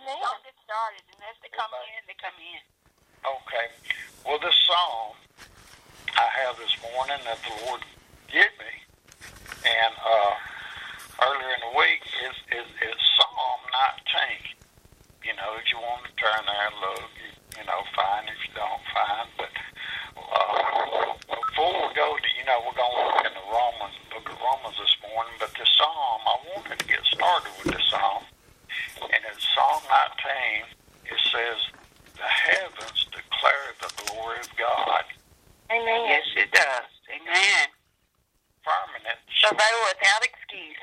Don't get started. Unless they come in, they come in. Okay. Well, this psalm I have this morning that the Lord gave me, and earlier in the week is Psalm 19. You know, if you want to turn there and look, you know, fine. If you don't, fine. But before we go to, you know, we're going to look in the book of Romans this morning. But this psalm, I wanted to get started with this psalm. And in Psalm 19, it says, "The heavens declare the glory of God." Amen. Yes, it does. Amen. Firmament. So they were without excuse.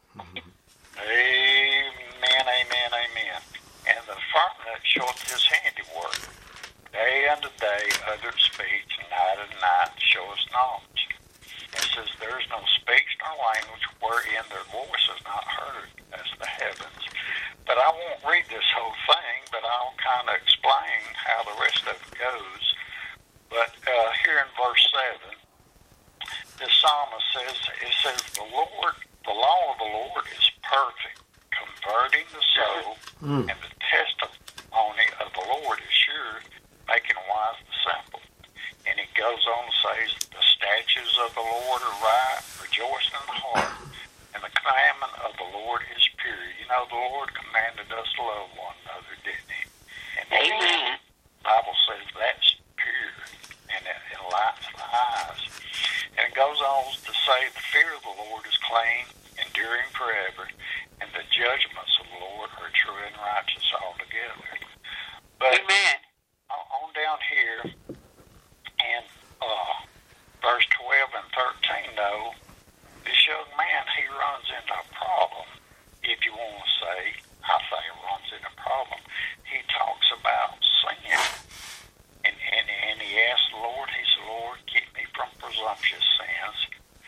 Amen, amen, amen. And the firmament showeth his handiwork. Day unto day uttereth speech, and night unto night showeth knowledge. It says, "There is no speech nor language wherein their voice is not heard." That's the heavens. But I won't read this whole thing, but I'll kind of explain how the rest of it goes. But here in verse 7, the psalmist says, the law of the Lord is perfect, converting the soul, and the testimony of the Lord is sure, making wise the simple. And he goes on to say, the statutes of the Lord are right, rejoicing in the heart, and the commandment of the Lord is pure. You know, the Lord commanded us to love one another, didn't he? And Amen. the Bible says that's pure, and it enlightens the eyes. And it goes on to say, the fear of the Lord is clean, enduring forever, and the judgments of the Lord are true and righteous altogether. But Amen. On down here, in verse 12 and 13, though, this young man, he runs into a problem, if you want to say, I say runs into a problem. He talks about sin. And he asked the Lord, he said, "Lord, keep me from presumptuous sins."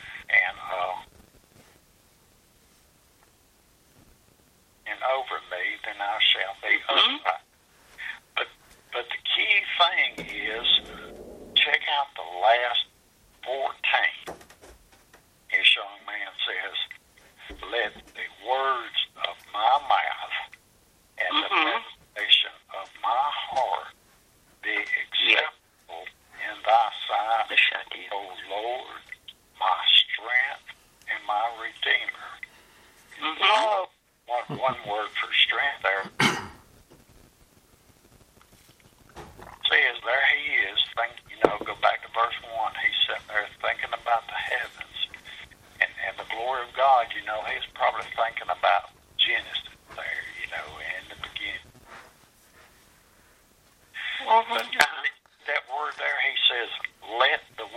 And over me, then I shall be upright. But the key thing is, check out the last 14. This young man says, "Let the words of my mouth and the meditation of my heart be acceptable in thy sight, O Lord, my strength and my Redeemer." One word for strength there. Says there he is, go back to verse 1, he's sitting there thinking about the heavens and the glory of God. You know, he's probably thinking about Genesis there, you know, in the beginning. But that word there, he says, "Let the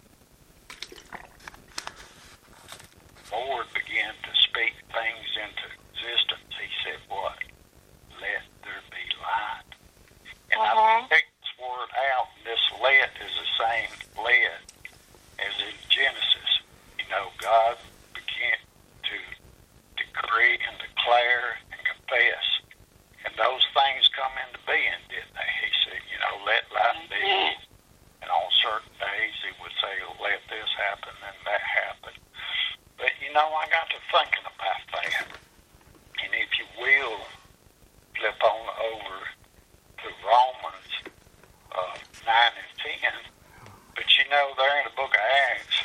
Lord begin to speak things into existence." He said, what? "Let there be light." And I take this word out, and this "let" is the same "let" as in Genesis. You know, God began to decree and declare and confess. And those things come into being, didn't they? He said, you know, "Let light be." And on certain days he would say, "Let this happen," and that happened. But, you know, I got to thinking about that. And if you will, flip on over to Romans 9 and 10. But, you know, there in the book of Acts,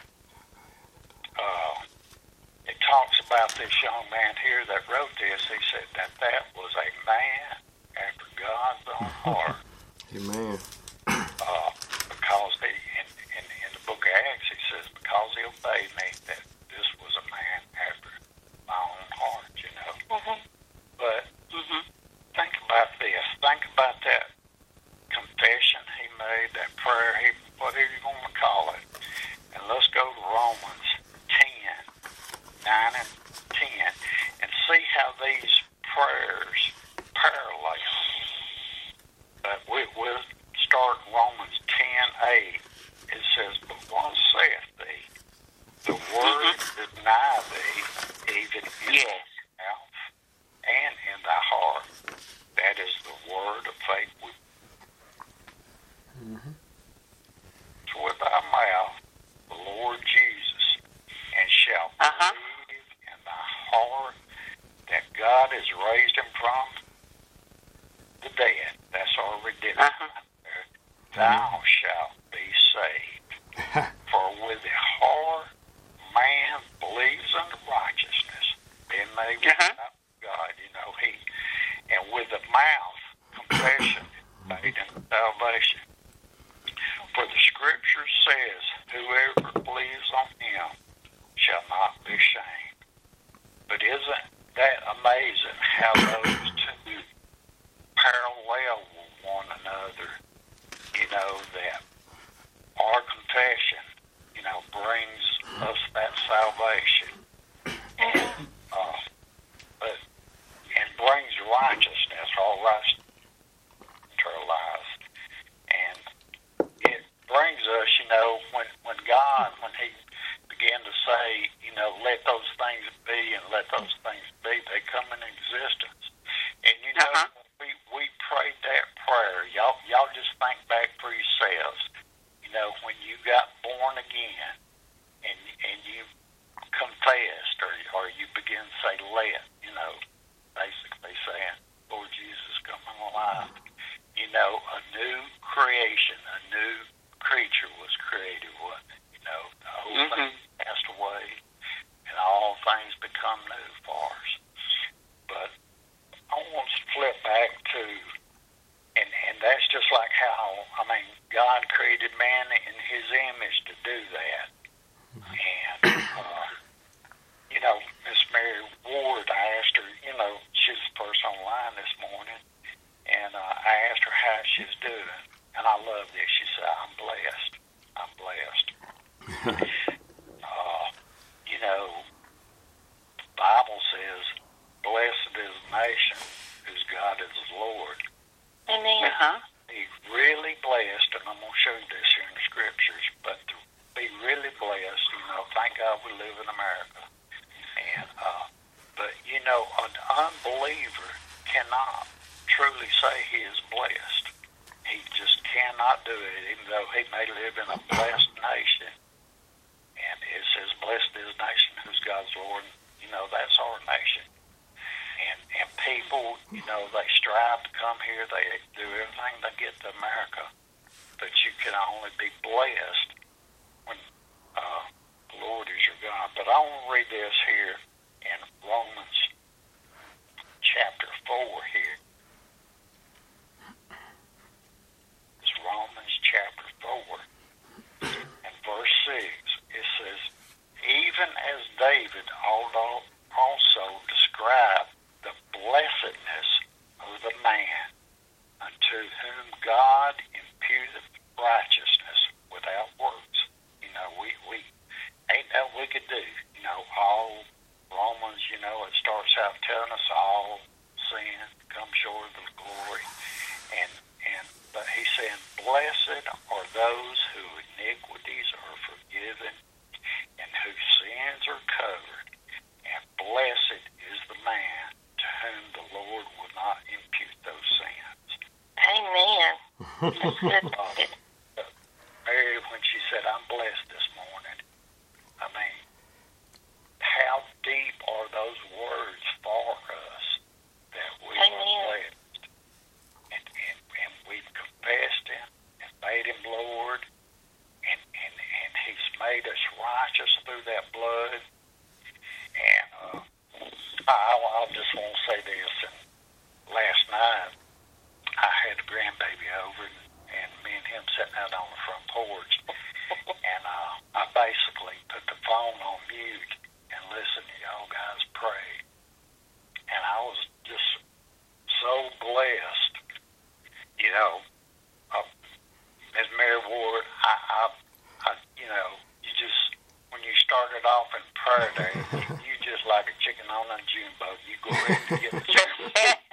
it talks about this young man here that wrote this. He said that was a man after God's own heart. Amen. Because in the book of Acts, he says, because he obeyed me, that this was a man after my own heart, you know. But think about this. Think about that confession he made, that prayer, whatever you want to call it. And let's go to Romans 9 and 10, and see how these prayers parallel. But we'll start Romans 10:8. It says, "But what saith thee? The word is nigh thee, even in thy mouth and in thy heart." That is the word of faith. With thy mouth, the Lord Jesus, and shall believe in thy heart that God has raised him from the dead. That's our redemption. Thou shalt be saved. For with the heart man believes unto righteousness, being made right with God, and with the mouth confession made unto salvation. For the scripture says, whoever believes on him shall not be shamed. But isn't that amazing how those two parallel with one another, that our confession, brings us that salvation and brings righteousness, all right, to our lives. And it brings us, when God, when he began to say, let those things be and let those things be, they come in existence. And we prayed that prayer. Y'all just think back for yourselves. When you got born again and you confessed or you begin to say let, basically saying, Lord Jesus, come in my life. A new creation, a new creature was created, wasn't it? The old things passed away and all things become new for us. But I want to flip back to, and that's just like how, God created man in his image to do that. And, Miss Mary Ward, I asked her, she's the first online this morning, and I asked her how she's doing. And I love this. She said, I'm blessed. I'm blessed. The Bible says, blessed is the nation whose God is the Lord. Amen. Be really blessed, and I'm going to show you this here in the scriptures, but to be really blessed, thank God we live in America. And, but, an unbeliever cannot truly say he is blessed. He just cannot do it, even though he may live in a blessed nation. And it says, blessed is the nation whose God's Lord. That's our nation. And people, they strive to come here. They do everything to get to America. But you can only be blessed when the Lord is your God. But I want to read this here in Romans chapter 4 here. It's Romans chapter 4 and verse 6. It says, even as David also described the blessedness of the man unto whom God imputeth righteousness without works. We ain't that we could do. All Romans, it starts out telling us all sin comes short of the glory. But he's saying, blessed are those whose iniquities are forgiven and whose sins are covered. And blessed is the man to whom the Lord will not impute those sins. Amen. That's good. Mary, when she said, I'm blessed this morning, how deep are those words for us that we are blessed? And we've confessed him and made him Lord, and he's made us righteous through that blood. And I just want to say this. And last night, I had a grandbaby over, and me and him sitting out on the front porch. And I basically put the phone on mute and listened to y'all guys pray. And I was just so blessed. As Mary Ward, you just, when you started off in prayer there, you just like a chicken on a June boat. You go ahead and get the chicken.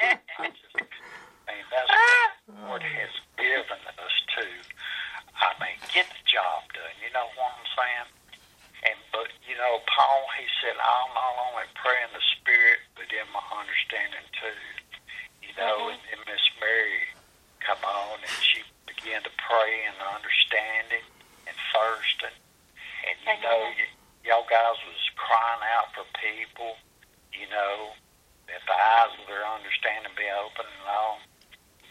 That's what the Lord has given us to. Get the job done. You know what I'm saying? But Paul, he said, I'll not only pray in the Spirit, but in my understanding too. And Miss Mary come on, and she began to pray in understanding and thirst. And y'all guys was crying out for people, that the eyes of their understanding be open and all.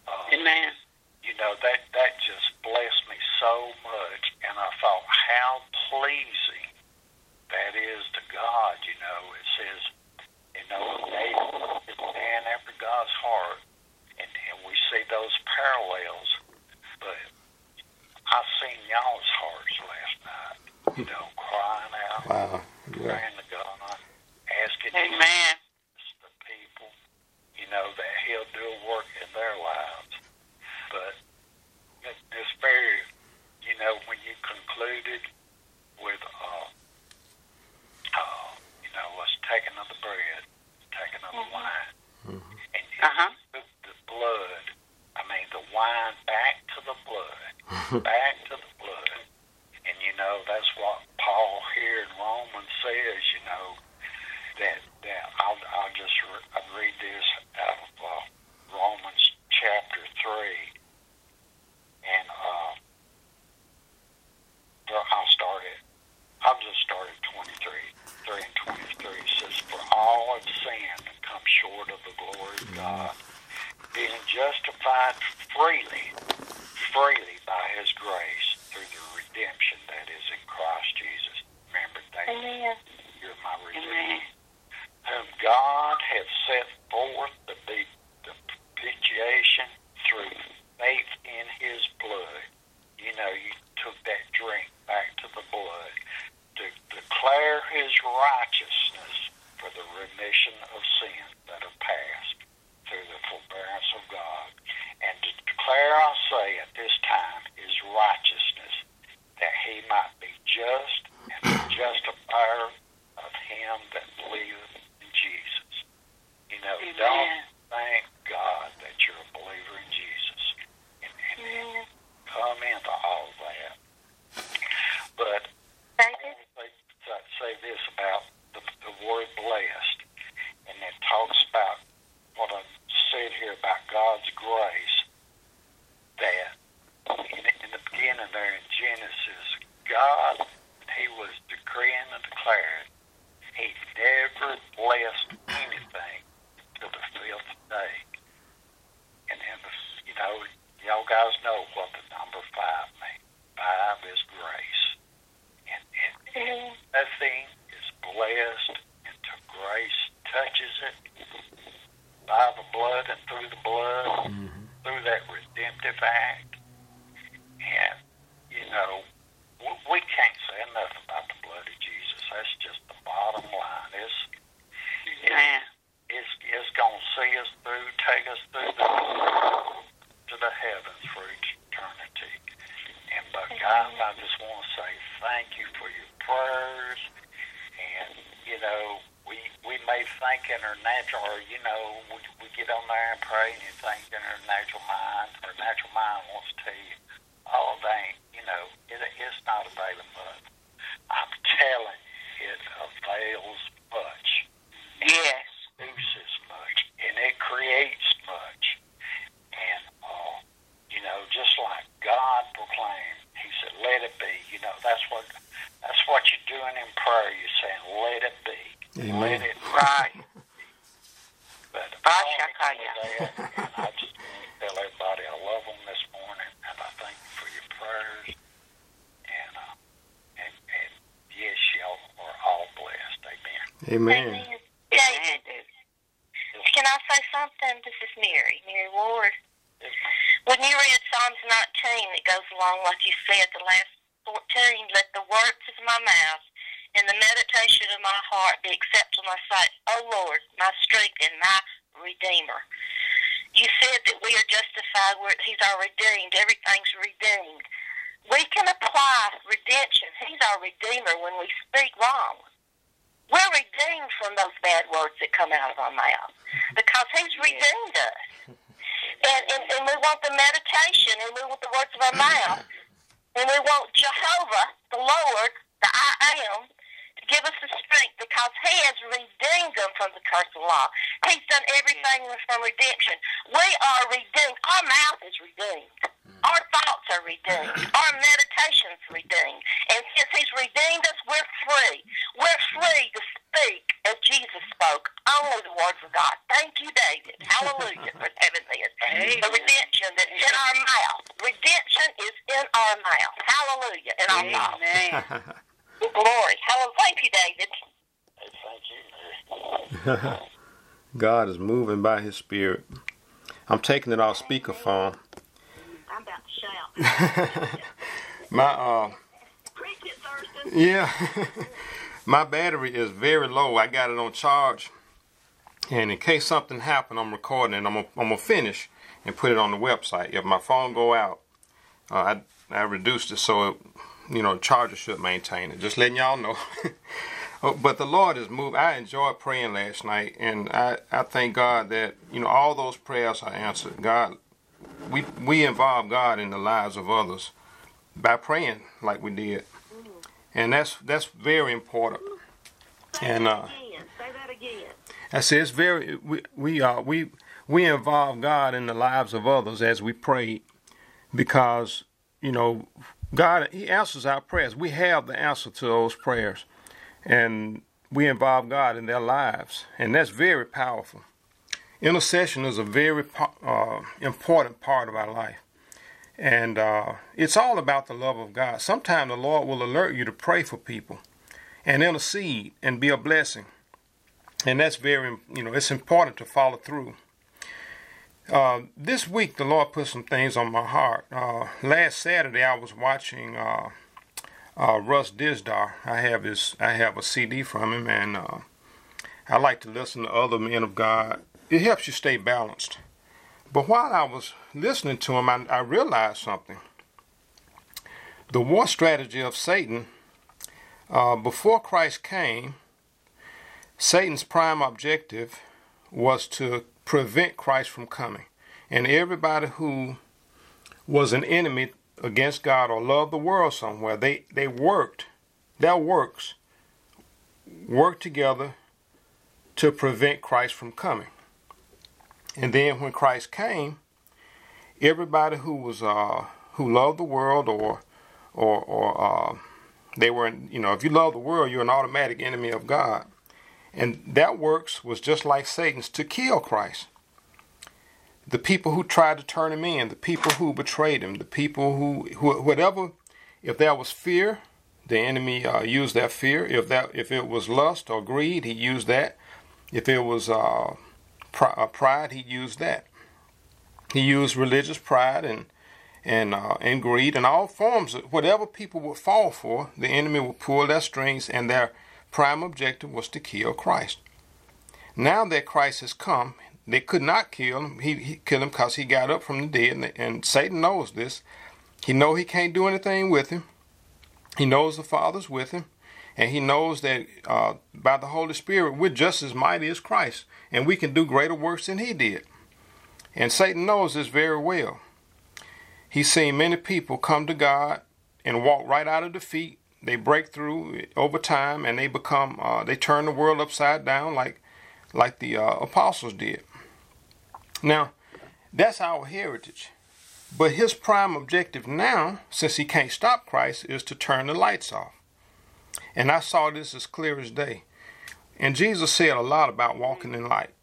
Amen. You know, that just blessed me so much, and I thought how pleasing that is to God. You know, it says, you know, David is a man after God's heart, and we see those parallels. But I seen y'all's hearts last night, you know, crying out, praying to God, asking Amen. the people, you know, that He'll do a work in their lives. But it's very, you know, when you concluded with, you know, us taking of the bread, taking of the wine, and you took the blood, I mean, the wine back to the blood, back to the blood. And, you know, that's what Paul here in Romans says, you know, that I'll just I'd read this out of Romans chapter 3. And I'll just start at 23. 3 and 23 says, "For all have sinned and come short of the glory of God, being justified freely by His grace through the redemption that is in Christ Jesus." Remember, David, you're my redeemer. Whom God hath set forth to be the propitiation through faith in His blood. You know, you took that drink back to the blood to declare His righteousness for the remission of sins that are past through the forbearance of God, and to declare, I say, at this time, His righteousness, that He might be just and the justifier of him that believeth in Jesus. You know, don't thank God that you're a believer in Jesus, and come into all that. But I want to say this about the word blessed, and it talks about what I said here about God's grace, that in the beginning there in Genesis, God, He was decreeing and declaring He never blessed anything till the 5th day. And then, you know, y'all guys know what the number 5 means. 5 is grace. And nothing is blessed until grace touches it by the blood and through the blood, through that redemptive act. And, you know, we can't say enough about the blood of Jesus. That's just the bottom line. It's going to see us through, take us through to the heavens for eternity. And, but guys, I just want to say thank you for your prayers. And, you know, we may think in our natural, or, you know, we get on there and pray and you think in our natural mind wants to tell you, oh, dang, you know, it's not availing much. I'm telling you, it avails much. Yes. It produces much, and it creates much. And, you know, just like God proclaimed, He said, let it be. You know, that's what you're doing in prayer. You're saying, let it be. Amen. Let it be. Right. But and I just want to tell everybody I love them this morning, and I thank you for your prayers. And yes, y'all are all blessed. Amen. Amen. Can I say something? This is Mary Ward. When you read Psalms 19, it goes along like you said, the last 14, let the words of my mouth and the meditation of my heart be acceptable in my sight. O Lord, my strength and my Redeemer. You said that we are justified, He's our redeemed, everything's redeemed. We can apply redemption. He's our Redeemer when we speak wrong. We're redeemed from those bad words that come out of our mouth because He's redeemed us. And we want the meditation, and we want the words of our mouth, and we want Jehovah, the Lord, the I Am, to give us the strength because He has redeemed them from the curse of law. He's done everything from redemption. We are redeemed. Our mouth is redeemed. Our thoughts are redeemed. Our meditation's redeemed. And since He's redeemed us, we're free. We're free to speak as Jesus spoke only the words of God. Thank you, David. Hallelujah for having this. The redemption that's in our mouth. Redemption is in our mouth. Hallelujah. In our mouth. Glory. Hallelujah. Thank you, David. Thank you, Mary. God is moving by His Spirit. I'm taking it off speakerphone. I'm about to shout. My Preach it, Thurston. yeah, my battery is very low. I got it on charge, and in case something happened, I'm recording and I'm gonna finish and put it on the website. If my phone go out, I reduced it so it, the charger should maintain it. Just letting y'all know. But the Lord has moved. I enjoyed praying last night, and I thank God that all those prayers are answered. God, we involve God in the lives of others by praying like we did, and that's very important. And Say that again. I say it's very we involve God in the lives of others as we pray, because God, He answers our prayers. We have the answer to those prayers. And we involve God in their lives. And that's very powerful. Intercession is a very important part of our life. And it's all about the love of God. Sometimes the Lord will alert you to pray for people and intercede and be a blessing. And that's very, it's important to follow through. This week, the Lord put some things on my heart. Last Saturday, I was watching Russ Dizdar. I have a CD from him, and I like to listen to other men of God. It helps you stay balanced. But while I was listening to him, I realized something. The war strategy of Satan, before Christ came, Satan's prime objective was to prevent Christ from coming. And everybody who was an enemy against God or loved the world somewhere, they worked, their works worked together to prevent Christ from coming. And then when Christ came, everybody who was who loved the world or they were, if you love the world, you're an automatic enemy of God. And that works was just like Satan's, to kill Christ. The people who tried to turn him in, the people who betrayed him, the people who whatever, if there was fear, the enemy used that fear. If it was lust or greed, he used that. If it was pride, he used that. He used religious pride and greed and all forms of whatever people would fall for. The enemy would pull their strings, and their prime objective was to kill Christ. Now that Christ has come, they could not kill him. He killed him because he got up from the dead, and Satan knows this. He knows he can't do anything with him. He knows the Father's with him, and he knows that by the Holy Spirit we're just as mighty as Christ, and we can do greater works than he did. And Satan knows this very well. He's seen many people come to God and walk right out of defeat. They break through over time, and they become they turn the world upside down like the apostles did. Now, that's our heritage. But his prime objective now, since he can't stop Christ, is to turn the lights off. And I saw this as clear as day. And Jesus said a lot about walking in light.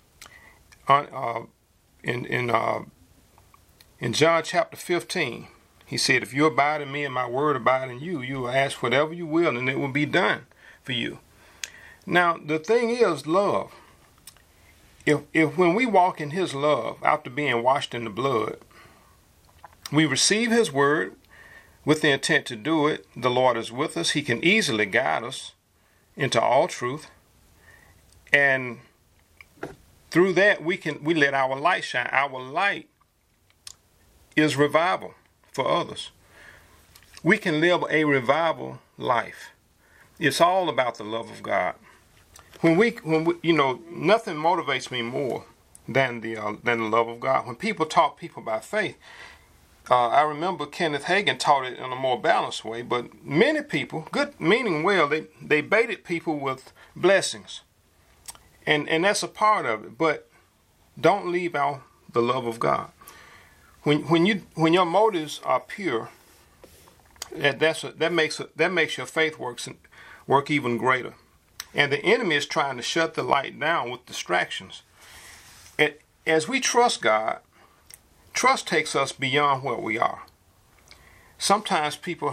In John chapter 15, he said, if you abide in me and my word abide in you, you will ask whatever you will, and it will be done for you. Now, the thing is love. If when we walk in his love, after being washed in the blood, we receive his word with the intent to do it, the Lord is with us. He can easily guide us into all truth. And through that, we let our light shine. Our light is revival for others. We can live a revival life. It's all about the love of God. When we, nothing motivates me more than the love of God. When people taught people by faith, I remember Kenneth Hagin taught it in a more balanced way. But many people, good meaning well, they baited people with blessings, and that's a part of it. But don't leave out the love of God. When your motives are pure, that makes your faith work even greater. And the enemy is trying to shut the light down with distractions. As we trust God, trust takes us beyond where we are. Sometimes people,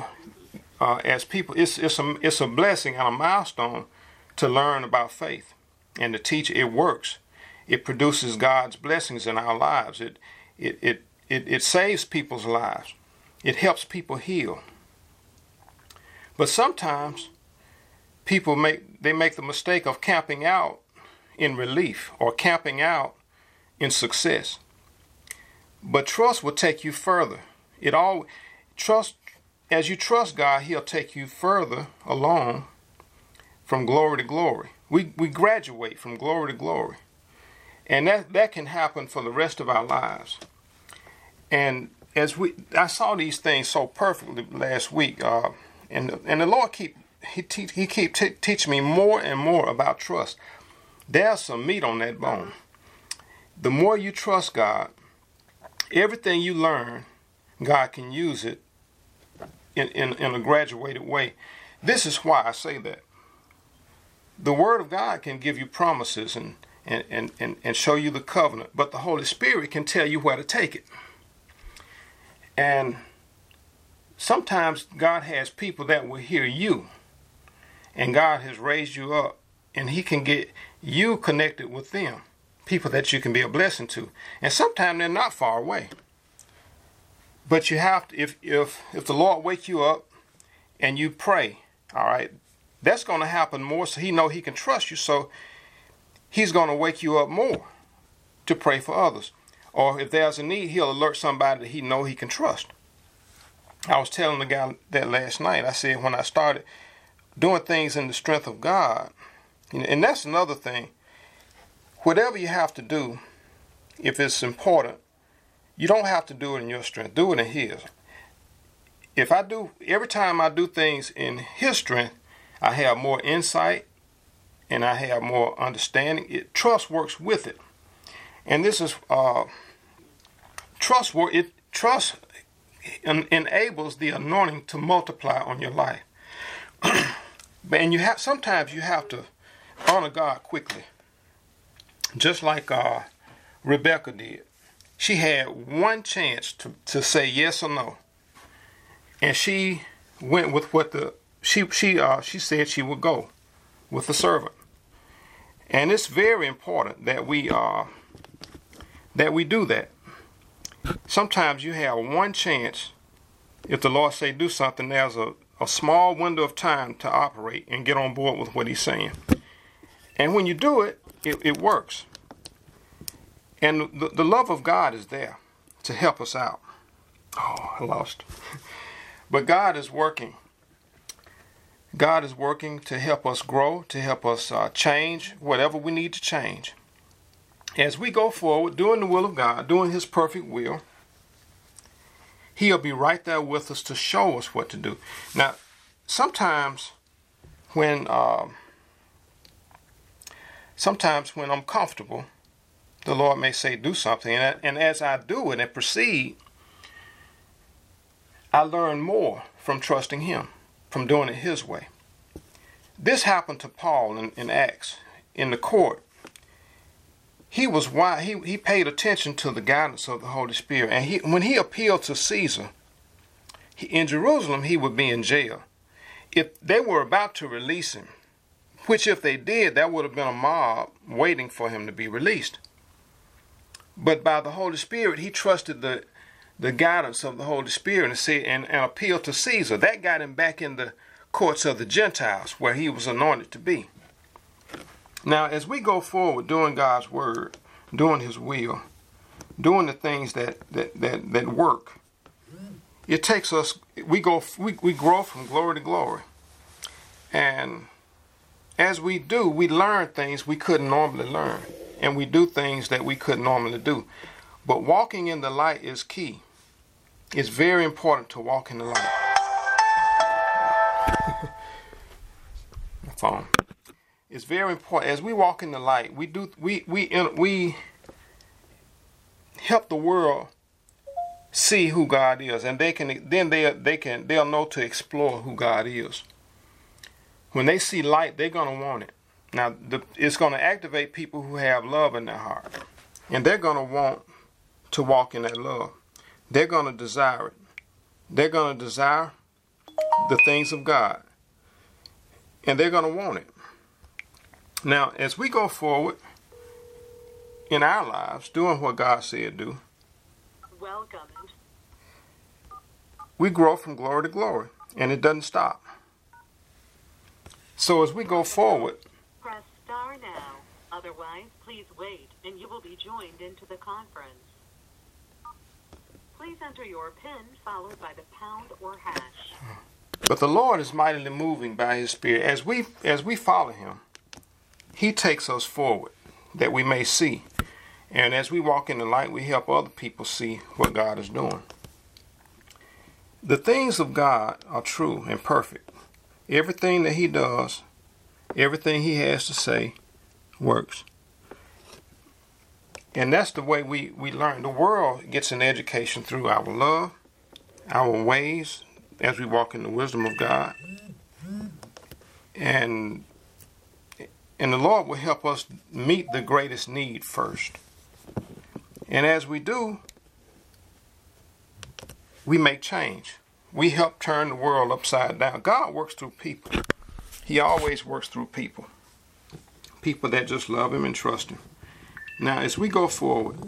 it's a blessing and a milestone to learn about faith and to teach it works. It produces God's blessings in our lives. It saves people's lives. It helps people heal. But sometimes people make the mistake of camping out in relief or camping out in success. But trust will take you further. As you trust God, He'll take you further along from glory to glory. We graduate from glory to glory. And that can happen for the rest of our lives. And I saw these things so perfectly last week, and the Lord keep teaching me more and more about trust. There's some meat on that bone. The more you trust God, everything you learn, God can use it in a graduated way. This is why I say that. The Word of God can give you promises and show you the covenant, but the Holy Spirit can tell you where to take it. And sometimes God has people that will hear you, and God has raised you up, and He can get you connected with them, people that you can be a blessing to. And sometimes they're not far away. But you have to, if the Lord wake you up and you pray, all right, that's going to happen more, so He know He can trust you, so He's going to wake you up more to pray for others. Or if there's a need, He'll alert somebody that He know He can trust. I was telling the guy that last night. I said when I started doing things in the strength of God, and that's another thing, whatever you have to do, if it's important, you don't have to do it in your strength. Do it in His. Every time I do things in His strength, I have more insight and I have more understanding. Trust works with it. And this is trust enables the anointing to multiply on your life. And sometimes you have to honor God quickly. Just like Rebecca did. She had one chance to say yes or no. And she went with what she said she would go with the servant. And it's very important that we do that. Sometimes you have one chance. If the Lord say do something, there's a small window of time to operate and get on board with what He's saying. And when you do it, it works. And the love of God is there to help us out. Oh, I lost. But God is working. God is working to help us grow, to help us change whatever we need to change. As we go forward, doing the will of God, doing His perfect will, He'll be right there with us to show us what to do. Now, sometimes when I'm comfortable, the Lord may say do something, and as I do it and proceed, I learn more from trusting Him, from doing it His way. This happened to Paul in Acts, in the court. He paid attention to the guidance of the Holy Spirit, and when he appealed to Caesar, in Jerusalem he would be in jail. If they were about to release him, which if they did, there would have been a mob waiting for him to be released. But by the Holy Spirit, he trusted the guidance of the Holy Spirit and appealed to Caesar. That got him back in the courts of the Gentiles, where he was anointed to be. Now, as we go forward doing God's word, doing His will, doing the things that work, it takes us. We grow from glory to glory, and as we do, we learn things we couldn't normally learn. And we do things that we couldn't normally do. But walking in the light is key. It's very important to walk in the light. My phone. It's very important. As we walk in the light, we help the world see who God is, and they'll know to explore who God is. When they see light, they're gonna want it. Now, it's going to activate people who have love in their heart. And they're going to want to walk in that love. They're going to desire it. They're going to desire the things of God. And they're going to want it. Now, as we go forward in our lives, doing what God said do, we grow from glory to glory. And it doesn't stop. So as we go forward, press star now. Otherwise, please wait and you will be joined into the conference. Please enter your PIN followed by the pound or hash. But the Lord is mightily moving by His Spirit. As we follow Him, He takes us forward that we may see. And as we walk in the light, we help other people see what God is doing. The things of God are true and perfect. Everything that He does, everything He has to say, works. And that's the way we learn. The world gets an education through our love, our ways, as we walk in the wisdom of God. And the Lord will help us meet the greatest need first. And as we do, we make change. We help turn the world upside down. God works through people. He always works through people. People that just love Him and trust Him. Now, as we go forward,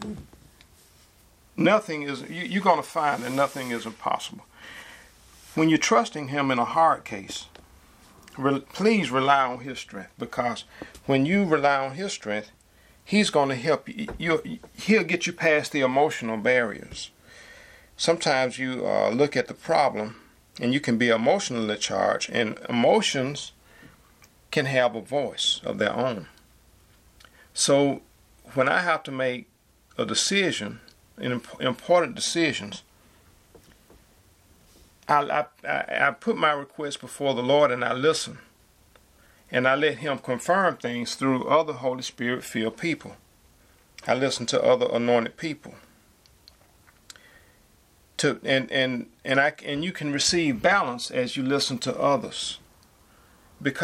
you're going to find that nothing is impossible. When you're trusting Him in a hard case, please rely on His strength, because when you rely on His strength, He's going to help you. He'll get you past the emotional barriers. Sometimes you look at the problem and you can be emotionally charged, and emotions can have a voice of their own. So when I have to make a decision, important decisions, I put my request before the Lord and I listen. And I let Him confirm things through other Holy Spirit-filled people. I listen to other anointed people. And you can receive balance as you listen to others.